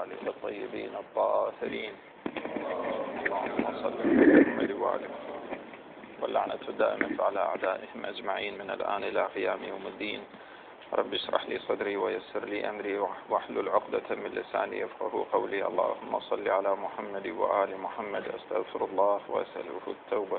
وآله الطيبين الطاهرين. اللهم صل على محمد وآله واللعنة دائمة على أعدائهم أجمعين من الآن إلى قيام يوم الدين. رب اشرح لي صدري ويسر لي أمري واحلل عقدة من لساني يفقهوا قولي. اللهم صل على محمد وآل محمد. أستغفر الله وأسأله التوبة.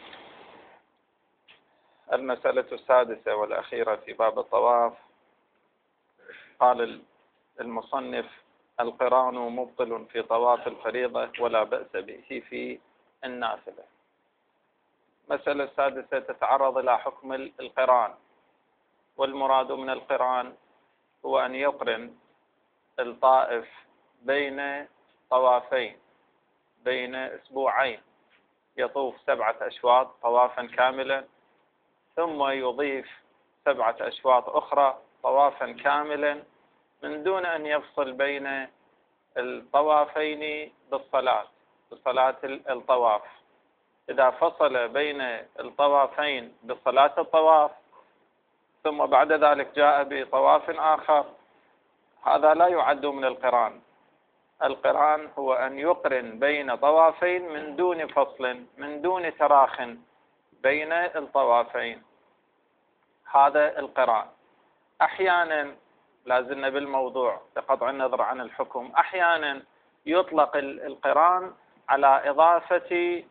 المسألة السادسة والأخيرة في باب الطواف. قال المصنف: القران مبطل في طواف الفريضة ولا بأس به في النافلة. المسألة السادسة تتعرض إلى حكم القران، والمراد من القران هو أن يقرن الطائف بين طوافين، بين أسبوعين، يطوف 7 أشواط طوافا كاملا، ثم يضيف 7 أشواط أخرى طوافا كاملا، من دون أن يفصل بين الطوافين بصلاة الطواف. إذا فصل بين الطوافين بصلاة الطواف ثم بعد ذلك جاء بطواف آخر، هذا لا يعد من القران. القران هو أن يقرن بين طوافين من دون فصل، من دون تراخ بين الطوافين، هذا القران. أحيانا، لازلنا بالموضوع بقطع النظر عن الحكم، أحيانا يطلق القران على إضافة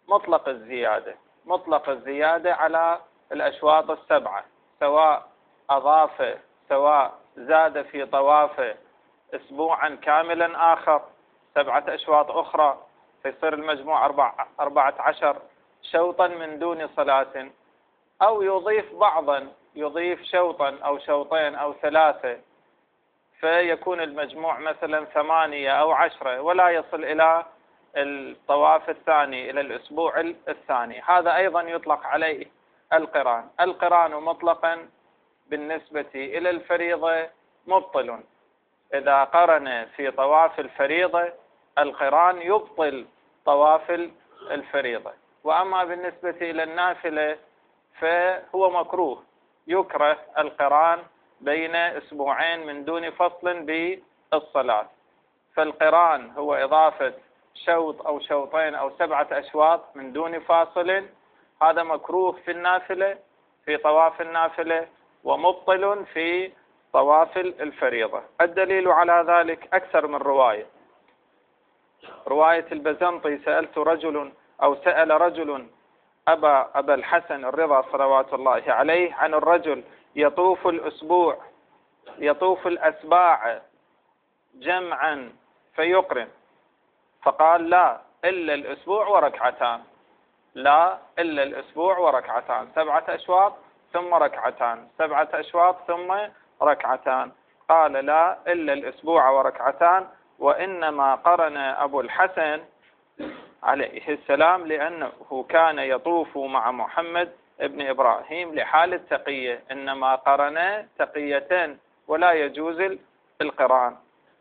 مطلق الزيادة على الأشواط 7، سواء زاد في طوافه أسبوعا كاملا آخر 7 أشواط أخرى، فيصير المجموع 14 شوطا من دون صلاة، أو يضيف شوطا أو شوطين أو 3، فيكون المجموع مثلا 8 أو 10، ولا يصل إلى الطواف الثاني، إلى الأسبوع الثاني. هذا أيضا يطلق عليه القران. القران مطلقا بالنسبة إلى الفريضة مبطل. إذا قرن في طواف الفريضة القران يبطل طواف الفريضة. وأما بالنسبة إلى النافلة فهو مكروه، يكره القران بين أسبوعين من دون فصل بالصلاة. فالقران هو إضافة شوط أو شوطين أو 7 أشواط من دون فاصل، هذا مكروه في النافلة، في طواف النافلة، ومبطل في طواف الفريضة. الدليل على ذلك أكثر من رواية. رواية البزنطي: سأل رجل أبا الحسن الرضا صلوات الله عليه عن الرجل يطوف الأسباع جمعا فيقرن، فقال: لا إلا الأسبوع وركعتان، 7 أشواط ثم ركعتان، 7 أشواط ثم ركعتان. قال: لا إلا الأسبوع وركعتان. وإنما قرن أبو الحسن عليه السلام لأنه كان يطوف مع محمد ابن إبراهيم لحال التقية، إنما قرن تقيتين ولا يجوز القران.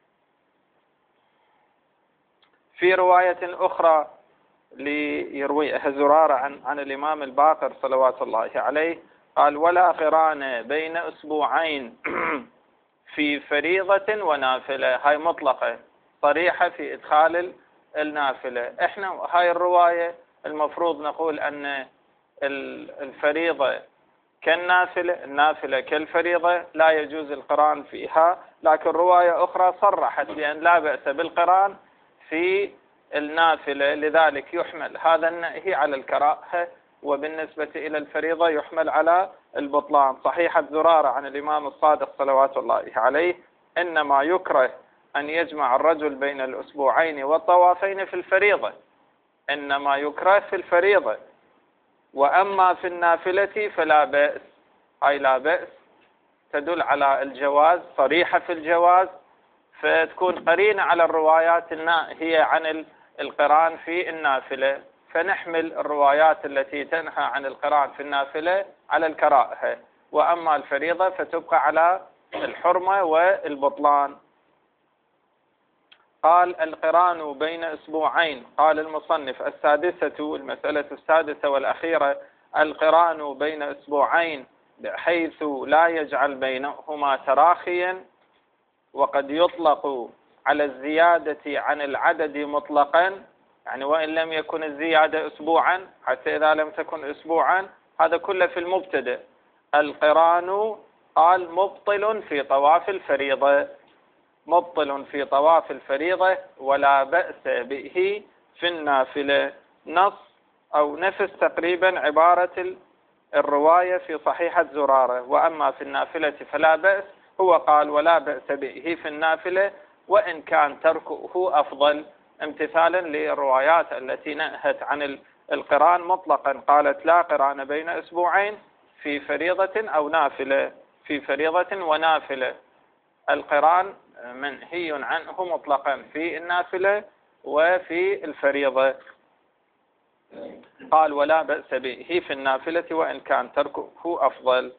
في رواية أخرى ليرويها زرارة عن الإمام الباقر صلوات الله عليه قال: ولا قران بين أسبوعين في فريضة ونافلة. هاي مطلقة صريحة في إدخال النافلة. احنا هاي الرواية المفروض نقول أن الفريضة كالنافلة، النافلة كالفريضة، لا يجوز القران فيها. لكن رواية أخرى صرحت بأن لا بأس بالقران في النافلة، لذلك يحمل هذا النهي على الكراهة، وبالنسبة إلى الفريضة يحمل على البطلان. صحيحة زرارة عن الإمام الصادق صلوات الله عليه: إنما يكره أن يجمع الرجل بين الأسبوعين والطوافين في الفريضة، إنما يكره في الفريضة، وأما في النافلة فلا بأس. هاي لا بأس تدل على الجواز، صريحة في الجواز، فتكون قرينة على الروايات الناهية عن القران في النافلة، فنحمل الروايات التي تنهى عن القران في النافلة على الكراهة، وأما الفريضة فتبقى على الحرمة والبطلان. قال: القران بين أسبوعين. قال المصنف: المسألة السادسة والأخيرة: القران بين أسبوعين بحيث لا يجعل بينهما تراخيا. وقد يطلق على الزيادة عن العدد مطلقا، يعني وإن لم يكن الزيادة أسبوعا، حتى إذا لم تكن أسبوعا، هذا كله في المبتدأ. القران قال مبطل في طواف الفريضة، مبطل في طواف الفريضة ولا بأس به في النافلة. نص أو نفس تقريبا عبارة الرواية في صحيحة زرارة، وأما في النافلة فلا بأس. هو قال ولا بأس به في النافلة وإن كان تركه أفضل، امتثالا للروايات التي نهت عن القران مطلقا، قالت لا قران بين أسبوعين في فريضة أو نافلة، في فريضة ونافلة. القران منهي عنه مطلقا في النافلة وفي الفريضة. قال ولا بأس به في النافلة وإن كان تركه أفضل.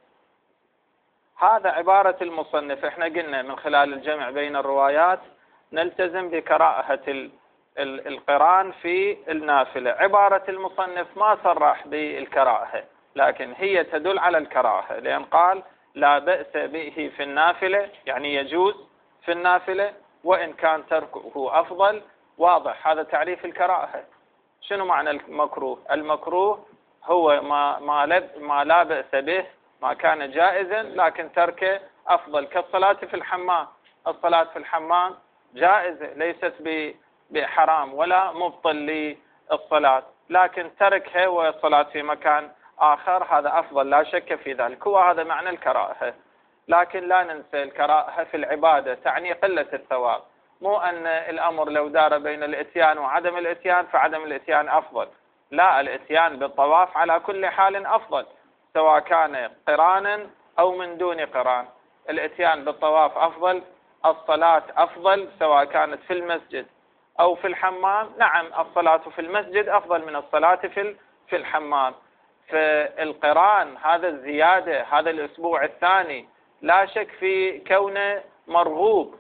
هذا عبارة المصنف. احنا قلنا من خلال الجمع بين الروايات نلتزم بكراهة القران في النافلة. عبارة المصنف ما صرح بالكراهة، لكن هي تدل على الكراهة، لأن قال لا بأس به في النافلة، يعني يجوز في النافلة وإن كان تركه أفضل. واضح هذا تعريف الكراهة. شنو معنى المكروه؟ المكروه هو ما لا بأس به، ما كان جائزا لكن تركه أفضل، كالصلاة في الحمام. الصلاة في الحمام جائزة، ليست بحرام ولا مبطل للصلاة، لكن تركها والصلاة في مكان آخر هذا أفضل، لا شك في ذلك. هو هذا معنى الكراهة. لكن لا ننسى الكراهة في العبادة تعني قلة الثواب، مو أن الأمر لو دار بين الإتيان وعدم الإتيان فعدم الإتيان أفضل. لا، الإتيان بالطواف على كل حال أفضل، سواء كان قرانا أو من دون قران. الإتيان بالطواف أفضل، الصلاة أفضل سواء كانت في المسجد أو في الحمام. نعم، الصلاة في المسجد أفضل من الصلاة في الحمام. فالقران هذا الزيادة، هذا الأسبوع الثاني، لا شك في كونه مرغوب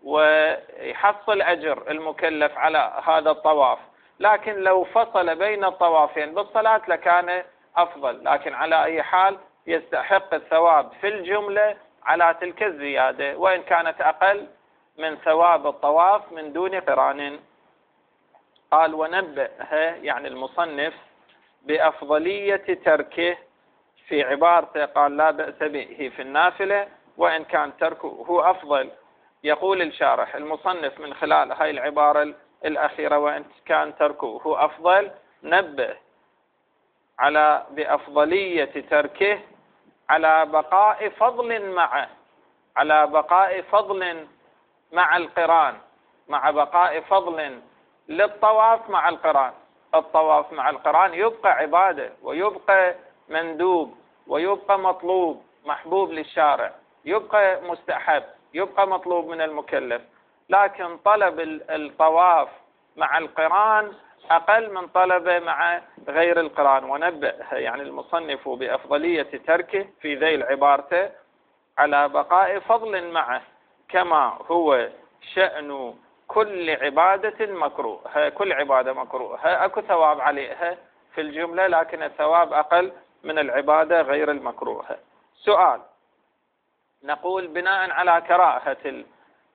ويحصل أجر المكلف على هذا الطواف، لكن لو فصل بين الطوافين بالصلاة لكان أفضل. لكن على أي حال يستحق الثواب في الجملة على تلك الزيادة، وإن كانت أقل من ثواب الطواف من دون قران. قال ونبه، يعني المصنف، بأفضلية تركه في عبارته. قال لا بأس به في النافلة وإن كان تركه أفضل. يقول الشارح المصنف من خلال هاي العبارة الأخيرة وإن كان تركه أفضل، نبه على بأفضلية تركه على بقاء فضل معه، على بقاء فضل مع القران، مع بقاء فضل للطواف مع القران. الطواف مع القران يبقى عبادة ويبقى مندوب ويبقى مطلوب محبوب للشارع، يبقى مستحب، يبقى مطلوب من المكلف، لكن طلب الطواف مع القران أقل من طلبه مع غير القران. ونبه يعني المصنف بأفضلية تركه في ذيل عبارته على بقاء فضل معه، كما هو شأن كل عبادة مكروه. كل عبادة مكروه أكو ثواب عليها في الجملة، لكن الثواب أقل من العبادة غير المكروهة. سؤال، نقول بناء على كراهة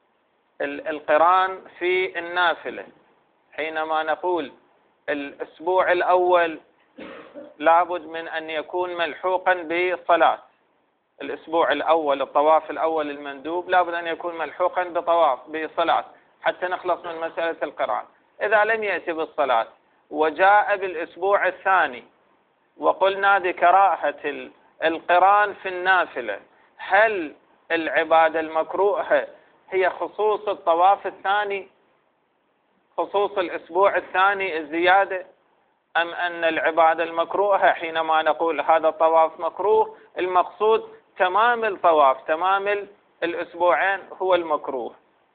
القران في النافلة، حينما نقول الأسبوع الأول لابد من أن يكون ملحوقا بصلاة، الأسبوع الأول الطواف الأول المندوب لابد أن يكون ملحوقا بصلاة حتى نخلص من مسألة القران. إذا لم يأتي بالصلاة وجاء بالأسبوع الثاني وقلنا بكراهة القران في النافلة، هل العبادة المكروهة هي خصوص الطواف الثاني، خصوص الأسبوع الثاني الزيادة، أم أن العبادة المكروهة حينما نقول هذا الطواف مكروه المقصود تمام الطواف، تمام الأسبوعين هو المكروه؟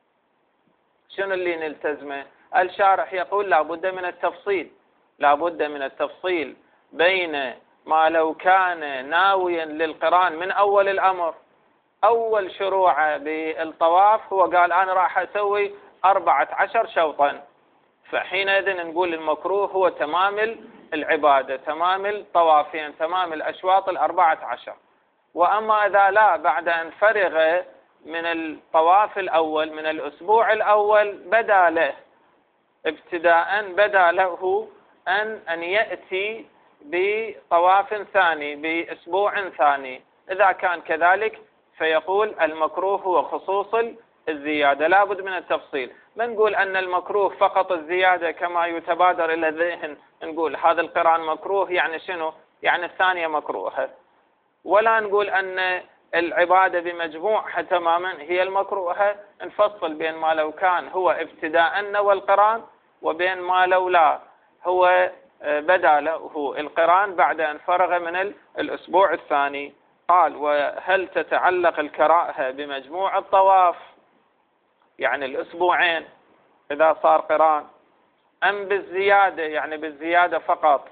شنو اللي نلتزمه؟ الشارح يقول لا بد من التفصيل، لا بد من التفصيل بين ما لو كان ناويا للقران من أول الأمر، أول شروعه بالطواف هو قال أنا راح أسوي 14 شوطا، فحينئذ نقول المكروه هو تمام العبادة، تمام الطوافين، تمام الأشواط 14. وأما إذا لا، بعد أن فرغ من الطواف الأول من الأسبوع الأول بدا له ابتداء بدا له أن يأتي بطواف ثاني بأسبوع ثاني. إذا كان كذلك فيقول المكروه هو خصوص الزيادة، لا بد من التفصيل. ما نقول أن المكروه فقط الزيادة كما يتبادر إلى الذهن، نقول هذا القران مكروه يعني شنو؟ يعني الثانية مكروهة، ولا نقول أن العبادة بمجموعها تماما هي المكروهة. نفصل بين ما لو كان هو ابتداء نوى القران وبين ما لو لا هو بدا له القران بعد أن فرغ من الأسبوع الثاني. قال وهل تتعلق الكراهة بمجموع الطواف يعني الأسبوعين إذا صار قران، أم بالزيادة يعني بالزيادة فقط؟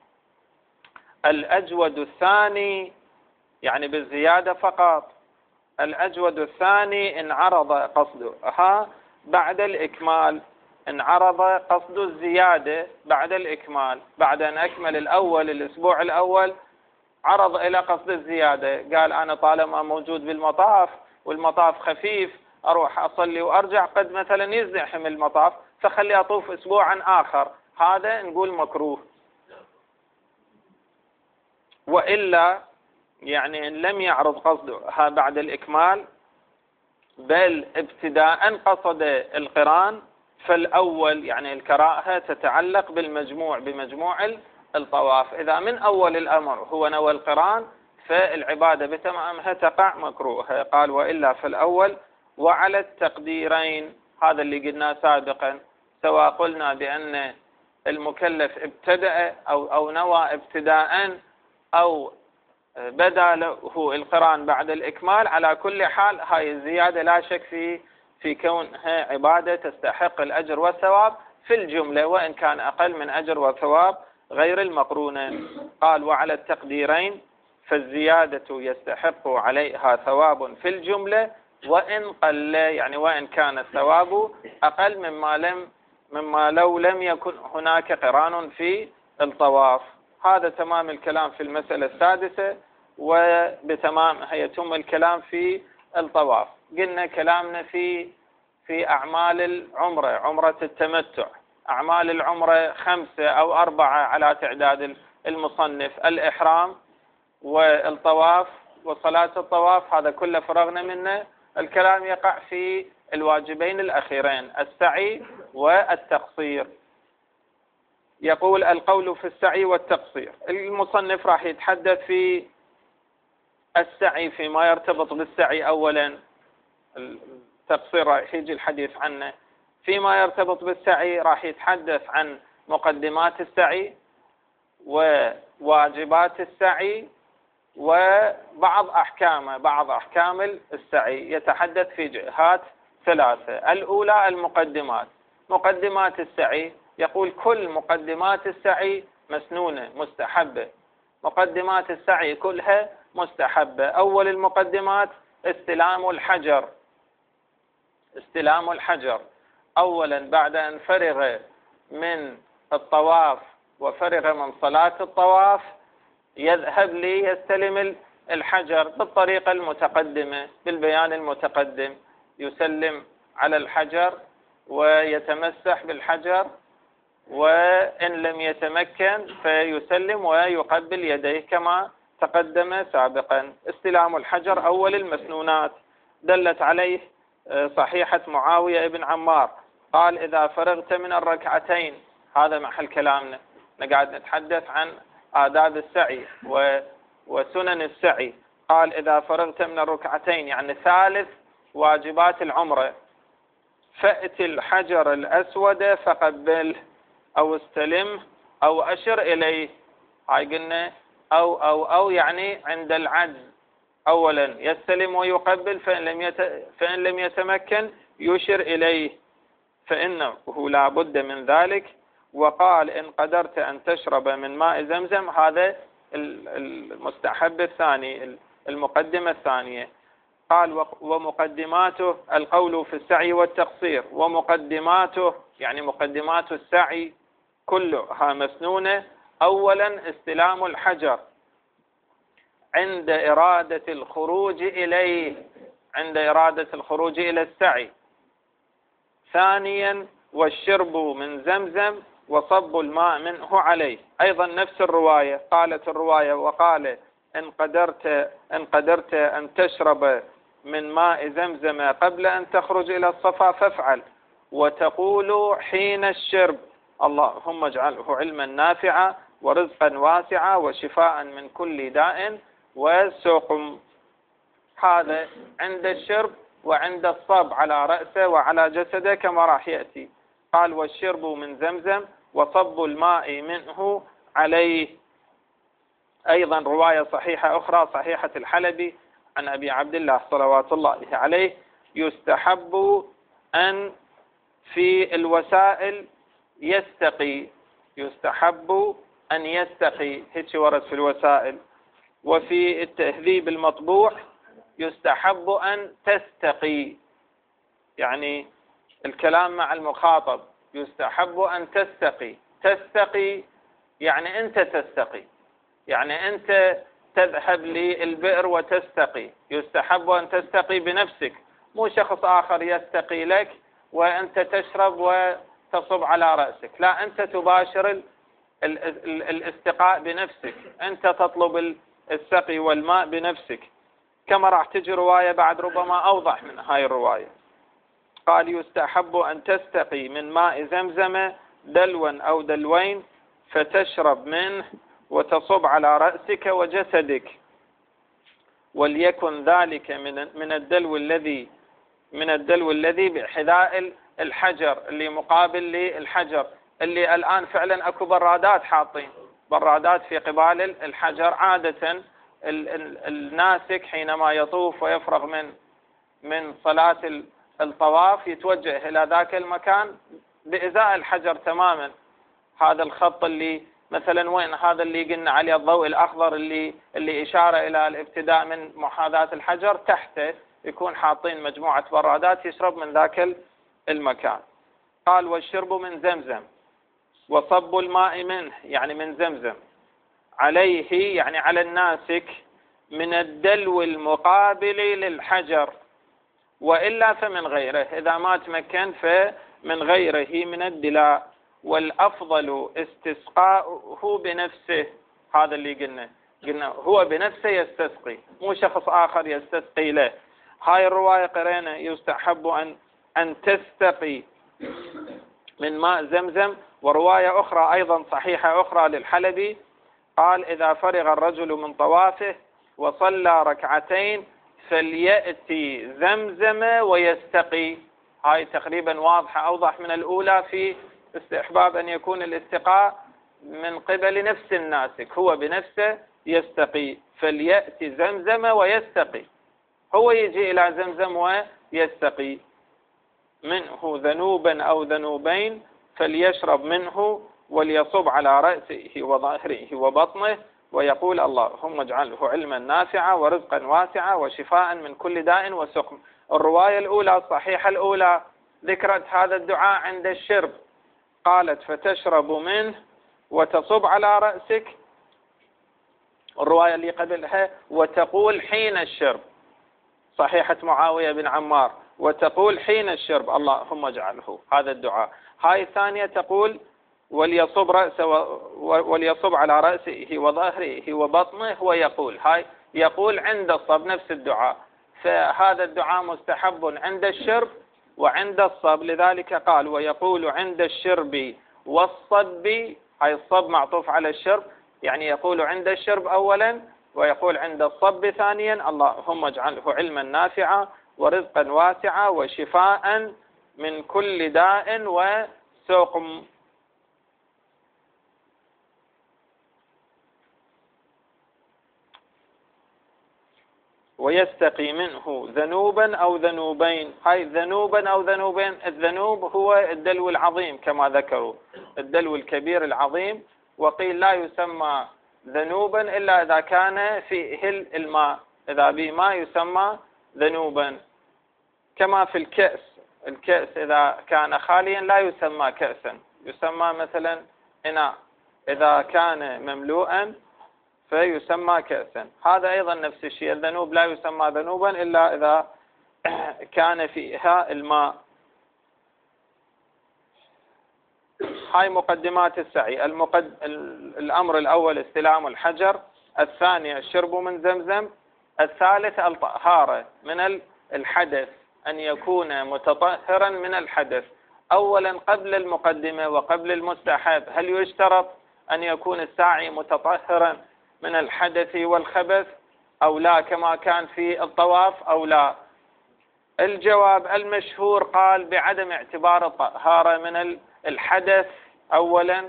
الأجود الثاني يعني بالزيادة فقط. الأجود الثاني إن عرض قصده بعد الإكمال، إن عرض قصد الزيادة بعد الإكمال، بعد أن أكمل الأول الأسبوع الأول عرض إلى قصد الزيادة، قال أنا طالما موجود بالمطاف والمطاف خفيف أروح أصلي وأرجع، قد مثلا يزدحم المطاف فخلي أطوف أسبوعا آخر، هذا نقول مكروه. وإلا يعني إن لم يعرض قصده بعد الإكمال بل ابتداء قصد القران، فالأول يعني الكراهة تتعلق بالمجموع بمجموع الطواف. إذا من أول الأمر هو نوى القران فالعبادة بتمامها تقع مكروهة. قال وإلا في الأول وعلى التقديرين، هذا اللي قلناه سابقا، سواء قلنا بأن المكلف ابتدأ أو نوى ابتداء أو بدا له القران بعد الإكمال، على كل حال هاي الزيادة لا شك في كونها عبادة تستحق الأجر والثواب في الجملة، وإن كان أقل من أجر وثواب غير المقرونة. قال وعلى التقديرين فالزيادة يستحق عليها ثواب في الجملة وإن قل، يعني وإن كان الثواب أقل مما لو لم يكن هناك قران في الطواف. هذا تمام الكلام في المسألة السادسة، وبتمامها يتم الكلام في الطواف. قلنا كلامنا في أعمال العمرة، عمرة التمتع. أعمال العمرة 5 أو 4 على تعداد المصنف: الإحرام والطواف وصلاة الطواف، هذا كله فرغنا منه. الكلام يقع في الواجبين الأخيرين: السعي والتقصير. يقول القول في السعي والتقصير. المصنف راح يتحدث في السعي فيما يرتبط بالسعي أولا، التقصير راح يجي الحديث عنه. فيما يرتبط بالسعي راح يتحدث عن مقدمات السعي وواجبات السعي وبعض أحكامه، بعض أحكام السعي. يتحدث في جهات 3. الأولى المقدمات. مقدمات السعي يقول كل مقدمات السعي مسنونة مستحبة، مقدمات السعي كلها مستحبة. أول المقدمات استلام الحجر. استلام الحجر أولا بعد أن فرغ من الطواف وفرغ من صلاة الطواف يذهب ليستلم الحجر بالطريقة المتقدمة بالبيان المتقدم، يسلم على الحجر ويتمسح بالحجر، وإن لم يتمكن فيسلم ويقبل يديه كما تقدم سابقا. استلام الحجر أول المسنونات، دلت عليه صحيحة معاوية بن عمار، قال إذا فرغت من الركعتين، هذا محل كلامنا، نقعد نتحدث عن آداب السعي وسنن السعي. قال إذا فرغت من الركعتين يعني ثالث واجبات العمرة، فأت الحجر الأسود فقبله أو استلمه أو أشر إليه. هاي قلنا أو يعني عند العجز أولا يستلم ويقبل، فإن لم يتمكن يشر إليه فإنه لا بد من ذلك. وقال إن قدرت أن تشرب من ماء زمزم، هذا المستحب الثاني، المقدمة الثانية. قال ومقدماته القول في السعي والتقصير، ومقدماته يعني مقدمات السعي كلها مسنونة. أولا استلام الحجر عند إرادة الخروج إليه، عند إرادة الخروج إلى السعي. ثانيا والشرب من زمزم وصب الماء منه عليه، أيضا نفس الرواية، قالت الرواية وقال إن قدرت أن تشرب من ماء زمزم قبل أن تخرج إلى الصفا فافعل، وتقول حين الشرب اللهم اجعله علما نافعا ورزقا واسعا وشفاء من كل داء وسقم. هذا عند الشرب وعند الصب على رأسه وعلى جسده كما راح يأتي. قال والشرب من زمزم وصب الماء منه عليه. أيضا رواية صحيحة أخرى صحيحة الحلبي عن أبي عبد الله صلوات الله عليه يستحب أن في الوسائل يستقي، يستحب أن يستقي، هيك ورد في الوسائل. وفي التهذيب المطبوع يستحب أن تستقي، يعني الكلام مع المخاطب، يستحب أن تستقي. تستقي يعني أنت تستقي، يعني أنت تذهب للبئر وتستقي. يستحب أن تستقي بنفسك، مو شخص آخر يستقي لك وأنت تشرب وتصب على رأسك، لا، أنت تباشر الاستقاء بنفسك، أنت تطلب السقي والماء بنفسك، كما راح تجي رواية بعد ربما أوضح من هاي الرواية. قال يستحب أن تستقي من ماء زمزم دلوا أو دلوين فتشرب منه وتصب على رأسك وجسدك، وليكن ذلك من الدلو الذي بحذاء الحجر اللي مقابل للحجر، اللي الآن فعلا أكو برادات، حاطين برادات في قبال الحجر. عادة الناسك حينما يطوف ويفرغ من صلاة الطواف يتوجه إلى ذاك المكان بإزاء الحجر تماما. هذا الخط اللي مثلا وين هذا اللي قلنا عليه الضوء الأخضر اللي إشارة إلى الابتداء من محاذاة الحجر، تحته يكون حاطين مجموعة برادات يشرب من ذاك المكان. قال والشرب من زمزم وصب الماء منه يعني من زمزم عليه يعني على الناسك من الدلو المقابل للحجر، وإلا فمن غيره، إذا ما تمكن فمن غيره من الدلاء. والأفضل استسقاؤه بنفسه، هذا اللي قلنا هو بنفسه يستسقي، مو شخص آخر يستسقي له. هاي الرواية قرينا يستحب أن تستقي من ماء زمزم. ورواية أخرى أيضا صحيحة أخرى للحلبي قال إذا فرغ الرجل من طوافه وصلى ركعتين فليأتي زمزم ويستقي. هاي تقريبا واضحة أوضح من الأولى في استحباب أن يكون الاستقاء من قبل نفس الناسك، هو بنفسه يستقي. فليأتي زمزم ويستقي، هو يجي إلى زمزم ويستقي منه ذنوبا أو ذنوبين فليشرب منه وليصب على رأسه وظهره وبطنه ويقول اللهم اجعله علما نافعا ورزقا واسعا وشفاء من كل داء وسقم. الرواية الأولى الصحيحة الأولى ذكرت هذا الدعاء عند الشرب، قالت فتشرب منه وتصب على رأسك. الرواية اللي قبلها وتقول حين الشرب، صحيحة معاوية بن عمار، وتقول حين الشرب اللهم اجعله، هذا الدعاء. هاي الثانية تقول وليصب على رأسه وظهره وبطنه ويقول، هاي يقول عند الصب نفس الدعاء. فهذا الدعاء مستحب عند الشرب وعند الصب، لذلك قال ويقول عند الشرب والصب، هاي الصب معطوف على الشرب، يعني يقول عند الشرب أولا ويقول عند الصب ثانيا اللهم اجعله علما نافعا ورزقا واسعا وشفاء من كل داء وسقم. ويستقي منه ذنوبا أو ذنوبين. هاي ذنوبا أو ذنوبين، الذنوب هو الدلو العظيم كما ذكروا، الدلو الكبير العظيم. وقيل لا يسمى ذنوبا إلا إذا كان فيه الماء، إذا به ماء يسمى ذنوبا. كما في الكأس، الكأس إذا كان خاليا لا يسمى كأسا، يسمى مثلا إناء، إذا كان مملوءا فيسمى كأسا. هذا أيضا نفس الشيء، الذنوب لا يسمى ذنوبا إلا إذا كان فيها الماء. هاي مقدمات السعي. الأمر الأول استلام الحجر، الثاني الشرب من زمزم، الثالث الطهارة من الحدث، أن يكون متطهرا من الحدث. أولا قبل المقدمة وقبل المستحب، هل يشترط أن يكون الساعي متطهرا من الحدث والخبث أو لا كما كان في الطواف أو لا؟ الجواب المشهور قال بعدم اعتبار الطهارة من الحدث أولا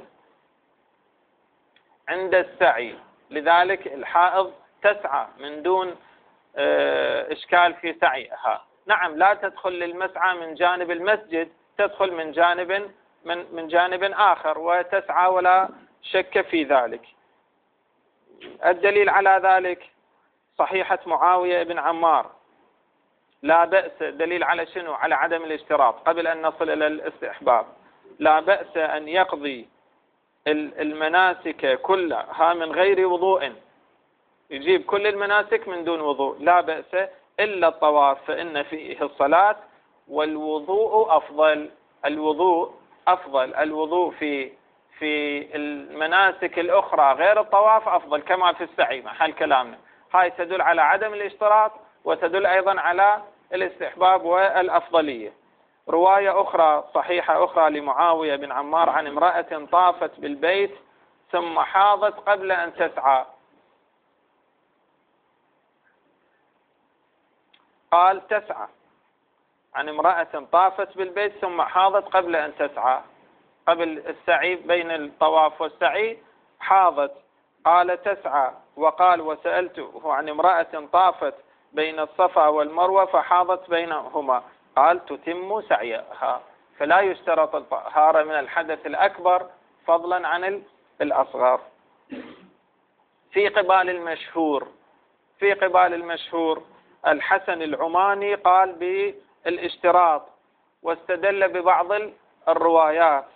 عند السعي، لذلك الحائض تسعى من دون إشكال في سعيها. نعم لا تدخل للمسعى من جانب المسجد، تدخل من جانب آخر وتسعى ولا شك في ذلك. الدليل على ذلك صحيحة معاوية بن عمار، لا بأس. دليل على شنو؟ على عدم الاشتراط قبل أن نصل إلى الاستحباب. لا بأس أن يقضي المناسك كلها من غير وضوء، يجيب كل المناسك من دون وضوء، لا بأس، إلا الطواف فإن فيه الصلاة، والوضوء أفضل. الوضوء أفضل. الوضوء في المناسك الأخرى غير الطواف أفضل كما في السعي محل كلامنا. هاي تدل على عدم الاشتراط وتدل أيضا على الاستحباب والأفضلية. رواية أخرى صحيحة أخرى لمعاوية بن عمار عن امرأة طافت بالبيت ثم حاضت قبل أن تسعى. قال تسعى عن امرأة طافت بالبيت ثم حاضت قبل أن تسعى، قبل السعي بين الطواف والسعي حاضت، قال تسعى. وقال وسألته عن امرأة طافت بين الصفا والمروة فحاضت بينهما، قال تتم سعيها. فلا يشترط الطهارة من الحدث الأكبر فضلا عن الأصغر. في قبال المشهور الحسن العماني قال بالاشتراط واستدل ببعض الروايات،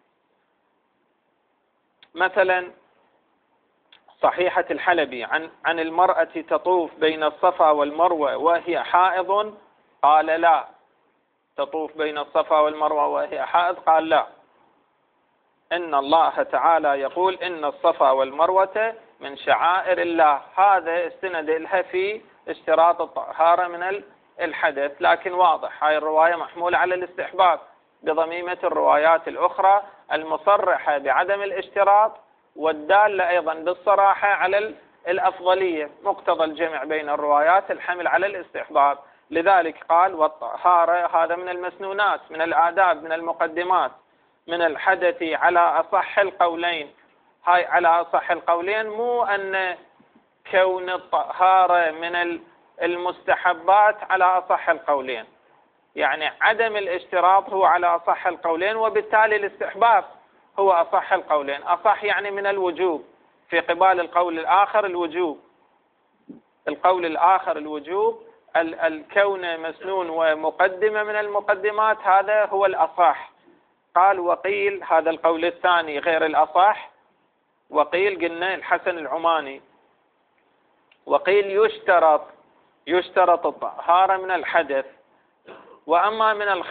مثلا صحيحة الحلبي عن المرأة تطوف بين الصفا والمروة وهي حائض، قال لا. تطوف بين الصفا والمروة وهي حائض، قال لا. إن الله تعالى يقول إن الصفا والمروة من شعائر الله. هذا استند لها في اشتراط الطهارة من الحدث، لكن واضح هاي الرواية محمولة على الاستحباب بضميمة الروايات الأخرى المصرحة بعدم الاشتراط والدالة أيضا بالصراحة على الأفضلية. مقتضى الجمع بين الروايات الحمل على الاستحباب. لذلك قال والطهارة هذا من المسنونات، من الآداب، من المقدمات، من الحدث على أصح القولين. هاي على أصح القولين، مو أن كون الطهارة من المستحبات على أصح القولين، يعني عدم الاشتراط هو على أصح القولين، وبالتالي الاستحباب هو أصح القولين. أصح يعني من الوجوب، في قبال القول الآخر الوجوب. القول الآخر الوجوب، الكون مسنون ومقدمة من المقدمات، هذا هو الأصح. قال وقيل، هذا القول الثاني غير الأصح. وقيل قلنا الحسن العماني، وقيل يشترط الطهارة من الحدث. وأما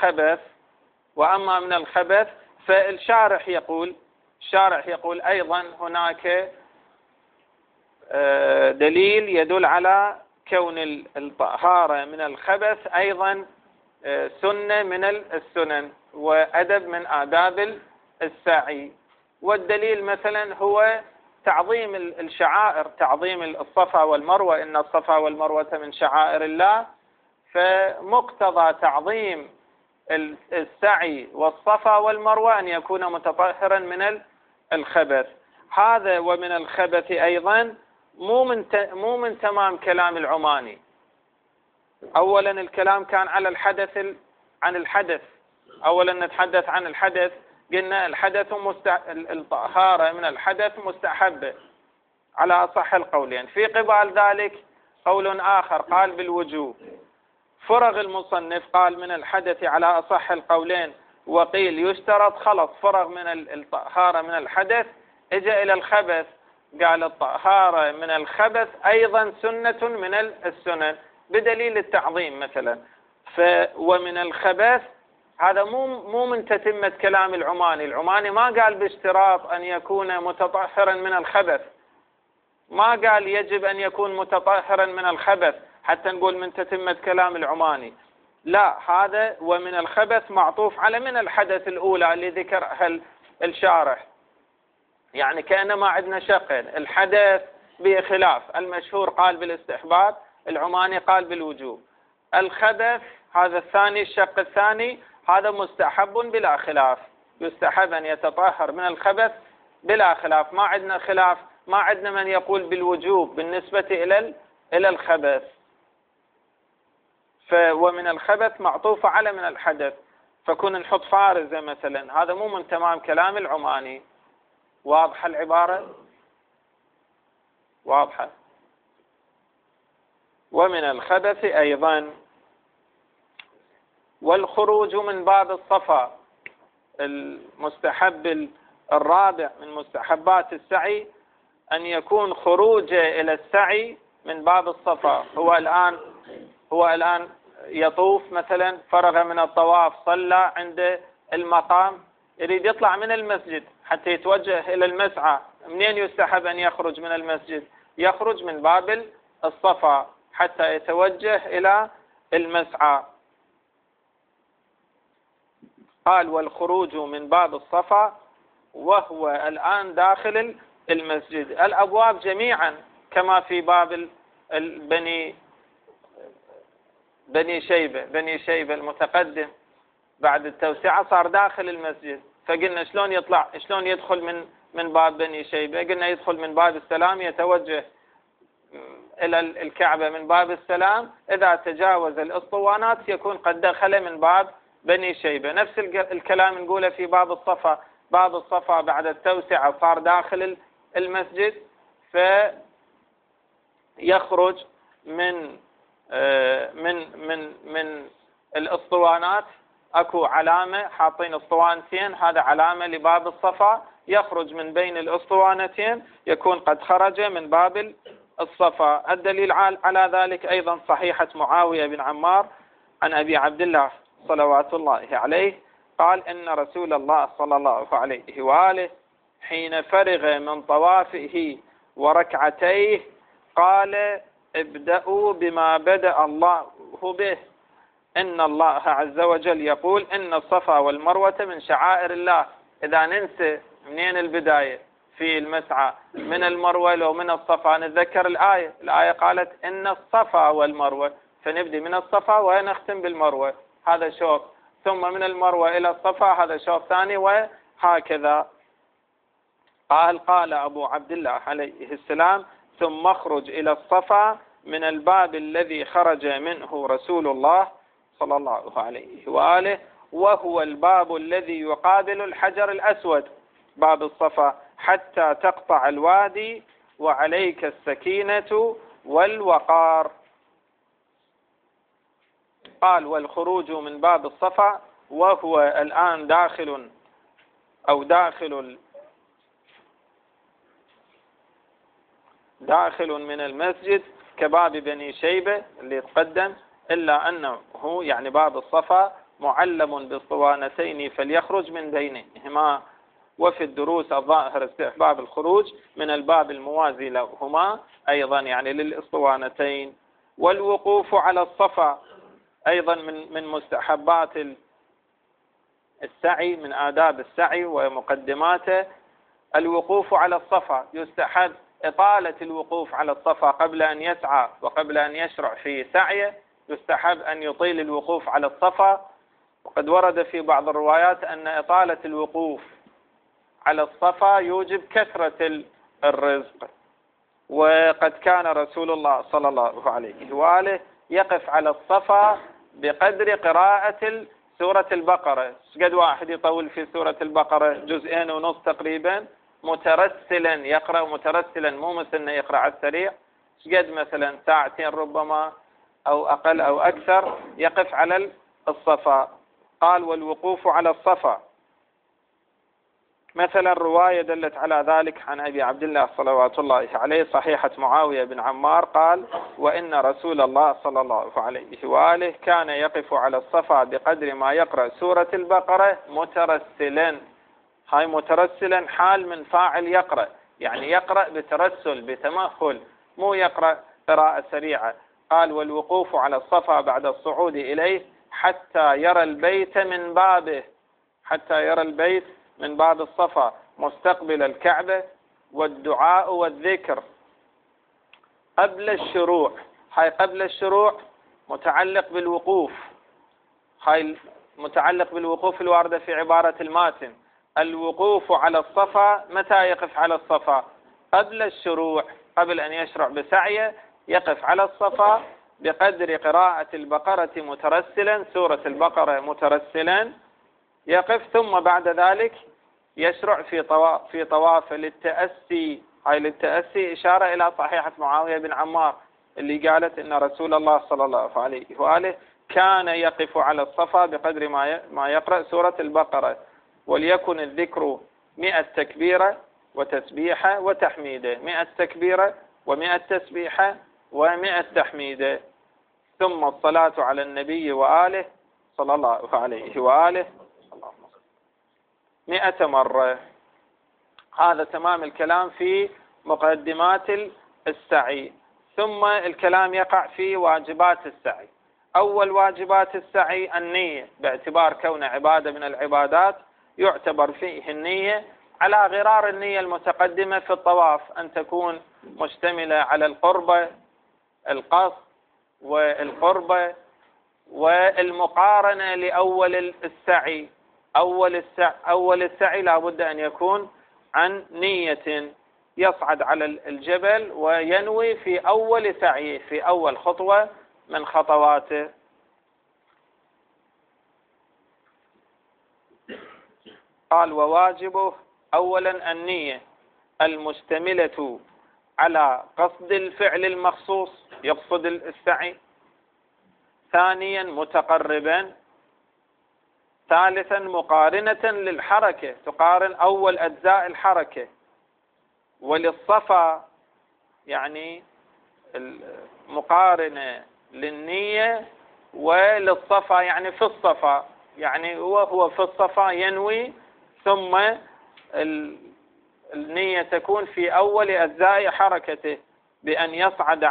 من الخبث فالشارح يقول أيضا هناك دليل يدل على كون الطهارة من الخبث أيضا سنة من السنن وأدب من آداب السعي. والدليل مثلا هو تعظيم الشعائر، تعظيم الصفا والمروة، إن الصفا والمروة من شعائر الله. فمقتضى تعظيم السعي والصفا والمروة أن يكون متطهرا من الخبث. هذا ومن الخبث أيضا مو من تمام كلام العماني. أولا الكلام كان على عن الحدث. أولا نتحدث عن الحدث، قلنا الحدث الطهارة من الحدث مستحبة على أصح القولين. في قبال ذلك قول آخر قال بالوجوب. فرغ المصنف قال من الحدث على أصح القولين، وقيل يشترط، خلص فرغ من الطهارة من الحدث، اجى إلى الخبث قال الطهارة من الخبث أيضا سنة من السنن بدليل التعظيم مثلا. ومن الخبث هذا مو من تتمة كلام العماني. العماني ما قال باشتراط أن يكون متطهرا من الخبث، ما قال يجب أن يكون متطهرا من الخبث حتى نقول من تتمة كلام العماني. لا، هذا ومن الخبث معطوف على من الحدث الأولى اللي ذكرها الشارح، يعني كأنما عندنا شقين، الحدث بخلاف، المشهور قال بالاستحباب، العماني قال بالوجوب. الخبث هذا الثاني، الشق الثاني، هذا مستحب بلا خلاف، يستحب أن يتطهر من الخبث بلا خلاف، ما عندنا خلاف، ما عندنا من يقول بالوجوب بالنسبة إلى الخبث. ومن الخبث معطوفة على من الحدث، فكون نحط فارزة مثلا، هذا مو من تمام كلام العماني. واضحة العبارة؟ واضحة. ومن الخبث أيضا والخروج من باب الصفا. المستحب الرابع من مستحبات السعي أن يكون خروجه إلى السعي من باب الصفا. هو الآن يطوف مثلا، فرغ من الطواف، صلى عند المقام، يريد يطلع من المسجد حتى يتوجه إلى المسعى. منين يستحب أن يخرج من المسجد؟ يخرج من باب الصفا حتى يتوجه إلى المسعى. قال والخروج من باب الصفا وهو الآن داخل المسجد. الأبواب جميعا كما في باب بني شيبة المتقدم بعد التوسعة صار داخل المسجد، فقلنا شلون يطلع، شلون يدخل من باب بني شيبة؟ قلنا يدخل من باب السلام، يتوجه إلى الكعبة من باب السلام، إذا تجاوز الأسطوانات يكون قد دخل من باب بني شيبة. نفس الكلام نقوله في باب الصفا. باب الصفا بعد التوسعة صار داخل المسجد، فيخرج من الأسطوانات، اكو علامة حاطين اسطوانتين، هذا علامة لباب الصفا، يخرج من بين الاسطوانتين يكون قد خرج من باب الصفا. الدليل على ذلك أيضا صحيحة معاوية بن عمار عن أبي عبد الله صلوات الله عليه قال إن رسول الله صلى الله عليه وآله حين فرغ من طوافه وركعتيه قال ابدأوا بما بدأ الله به، إن الله عز وجل يقول إن الصفا والمروة من شعائر الله. إذا ننسى منين البداية في المسعى، من المروة لو من الصفا، نتذكر الآية قالت إن الصفا والمروة، فنبدأ من الصفا ونختم بالمروة، هذا شوط، ثم من المروة إلى الصفا هذا شوط ثاني، وهكذا. قال أبو عبد الله عليه السلام ثم اخرج إلى الصفا من الباب الذي خرج منه رسول الله صلى الله عليه وآله، وهو الباب الذي يقابل الحجر الأسود، باب الصفا، حتى تقطع الوادي وعليك السكينة والوقار. قال والخروج من باب الصفا وهو الآن داخل من المسجد كباب بني شيبة اللي تقدم، إلا أنه يعني باب الصفا معلم بالصوانتين فليخرج من بينهما. وفي الدروس الظاهر استحباب الخروج من الباب الموازي لهما أيضا، يعني للإسطوانتين. والوقوف على الصفا أيضا من مستحبات السعي، من آداب السعي ومقدماته. الوقوف على الصفا يستحب إطالة الوقوف على الصفا قبل أن يسعى وقبل أن يشرع في سعيه، يستحب أن يطيل الوقوف على الصفا. وقد ورد في بعض الروايات أن إطالة الوقوف على الصفا يوجب كثرة الرزق، وقد كان رسول الله صلى الله عليه وآله يقف على الصفا بقدر قراءة سورة البقرة. قد واحد يطول في سورة البقرة 2.5 تقريبا مترسلا، يقرأ مترسلا، مو مثلنا يقرأ على السريع. قد مثلا 2 ساعة ربما أو أقل أو أكثر يقف على الصفا. قال والوقوف على الصفا مثلا رواية دلت على ذلك عن أبي عبد الله صلوات الله عليه صحيحة معاوية بن عمار قال: وإن رسول الله صلى الله عليه وآله كان يقف على الصفا بقدر ما يقرأ سورة البقرة مترسلا. هاي مترسلا حال من فاعل يقرأ، يعني يقرأ بترسل بتمهل، مو يقرأ قراءة سريعة. قال: والوقوف على الصفا بعد الصعود إليه حتى يرى البيت من بابه، حتى يرى البيت من باب الصفا مستقبل الكعبة، والدعاء والذكر قبل الشروع. هاي قبل الشروع متعلق بالوقوف، هاي متعلق بالوقوف الواردة في عبارة الماتن. الوقوف على الصفا، متى يقف على الصفا؟ قبل الشروع، قبل أن يشرع بسعيه يقف على الصفا بقدر قراءة البقرة مترسلا، سورة البقرة مترسلا يقف، ثم بعد ذلك يشرع في طواف للتأسي. هاي للتأسي إشارة إلى صحيحة معاوية بن عمار اللي قالت إن رسول الله صلى الله عليه وآله كان يقف على الصفا بقدر ما يقرأ سورة البقرة، وليكن الذكر 100 تكبيرة وتسبيحة وتحميدة، 100 تكبيرة و100 تسبيحة و100 تحميدة، ثم الصلاة على النبي وآله صلى الله عليه وآله 100 مرة. هذا تمام الكلام في مقدمات السعي. ثم الكلام يقع في واجبات السعي. أول واجبات السعي النية، باعتبار كونه عبادة من العبادات يعتبر فيه النية على غرار النية المتقدمة في الطواف، أن تكون مشتملة على القربة، القصد والقربة والمقارنة لأول السعي. أول السعي لا بد أن يكون عن نية، يصعد على الجبل وينوي في أول سعيه، في أول خطوة من خطواته. قال: وواجبه أولا النية المشتملة على قصد الفعل المخصوص، يقصد السعي. ثانيا متقربا. ثالثا مقارنة للحركة، تقارن أول أجزاء الحركة. وللصفا يعني المقارنة للنية، وللصفا يعني في الصفا، يعني وهو في الصفا ينوي، ثم النية تكون في أول أجزاء حركته بأن يصعد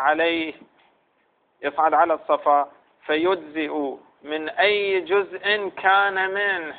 على الصفا، فيجزئ من أي جزء كان منه،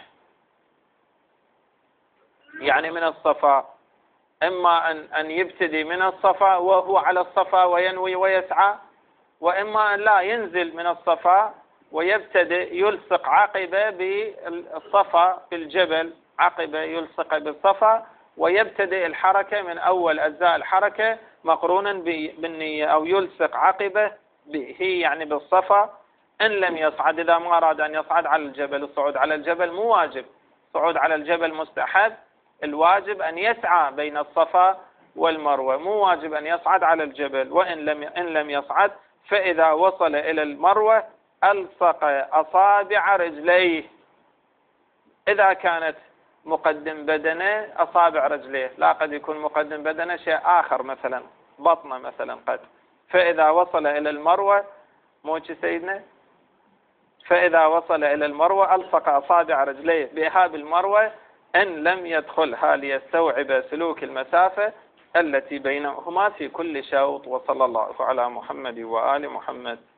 يعني من الصفا، إما أن يبتدي من الصفا وهو على الصفا وينوي ويسعى، وإما أن لا ينزل من الصفا ويبتدئ يلصق عقبة بالصفا في الجبل، عقبة يلصق بالصفا ويبتدئ الحركة من أول أجزاء الحركة مقرونا بالنية، أو يلصق عقبة به يعني بالصفا. إن لم يصعد، إذا ما أراد أن يصعد على الجبل، الصعود على الجبل مو واجب، الصعود على الجبل مستحب، الواجب أن يسعى بين الصفا والمروة، مو واجب أن يصعد على الجبل. إن لم يصعد، فإذا وصل إلى المروة ألصق أصابع رجليه، إذا كانت مقدم بدنه أصابع رجليه، لا قد يكون مقدم بدنه شيء آخر، مثلا بطنه مثلا قد. فإذا وصل إلى المروة، موش سيدنا، فإذا وصل إلى المروة ألصق أصابع رجليه بإهاب المروة إن لم يدخلها ليستوعب سلوك المسافة التي بينهما في كل شوط. وصلى الله على محمد وآل محمد.